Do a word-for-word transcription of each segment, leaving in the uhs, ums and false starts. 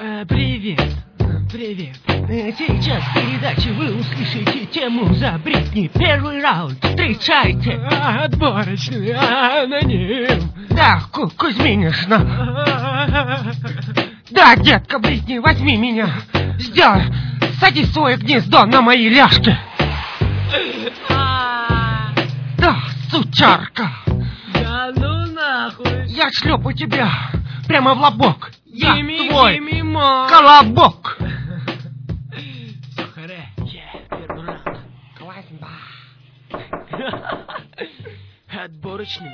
Э, Привет, привет. Э, Сейчас в передаче вы услышите тему за Бритни. Первый раунд. Встречайте. Отборочный аноним. Да, Ку- Кузьминишна. Да, детка Бритни, возьми меня. Сделай. Садись в свое гнездо на мои ляжки. Да, сучарка. Да ну нахуй. Я шлепаю тебя прямо в лобок. Я Gimme, твой gimme more. колобок. Сухаре, yeah, первый раунд. Отборочный.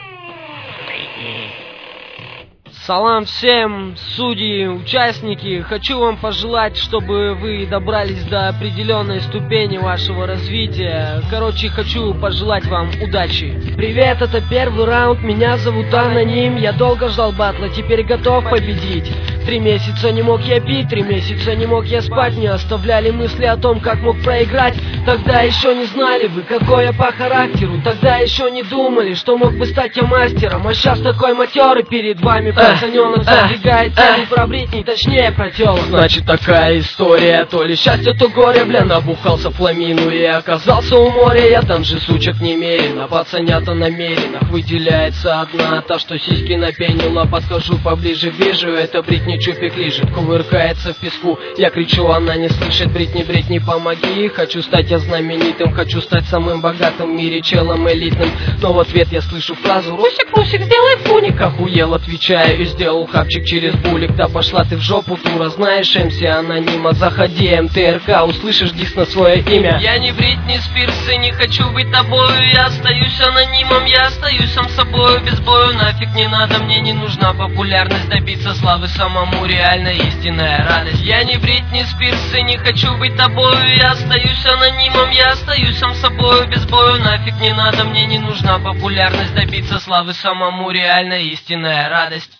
Салам всем, судьи, участники. Хочу вам пожелать, чтобы вы добрались до определенной ступени вашего развития. Короче, хочу пожелать вам удачи. Привет, это первый раунд, меня зовут Аноним. Я долго ждал батла, теперь готов победить. Три месяца не мог я пить, три месяца не мог я спать. Не оставляли мысли о том, как мог проиграть. Тогда еще не знали вы, какой я по характеру. Тогда еще не думали, что мог бы стать я мастером. А сейчас такой матерый перед вами пацаненок задвигает тему про Бритни, точнее про телок. Значит такая история, то ли счастье, то горе. Бля, набухался фламину и оказался у моря. Я там же сучек немерено, пацанята намеренно. Выделяется одна, та, что сиськи напенила. Подхожу поближе, вижу, это Бритни чупик лежит, кувыркается в песку. Я кричу, она не слышит. Бритни, Бритни, помоги. Хочу стать я знаменитым, хочу стать самым богатым в мире челом элитным. Но в ответ я слышу фразу: Русик, Русик, сделай фуник. Охуел, отвечаю и сделал хапчик через булик. Да пошла ты в жопу, дура, знаешь эм си Анонима. Заходи, эм тэ эр ка, услышишь диск на свое имя. Я не Бритни Спирс и не хочу быть тобою. Я остаюсь анонимом, я остаюсь сам собою. Без бою нафиг не надо, мне не нужна популярность. Добиться славы самому реально истинная радость. Я не Бритни Спирс и не хочу быть тобою. Я остаюсь анонимом, я остаюсь сам собою. Без бою нафиг не надо, мне не нужна популярность. Добиться славы самому реально истинная радость.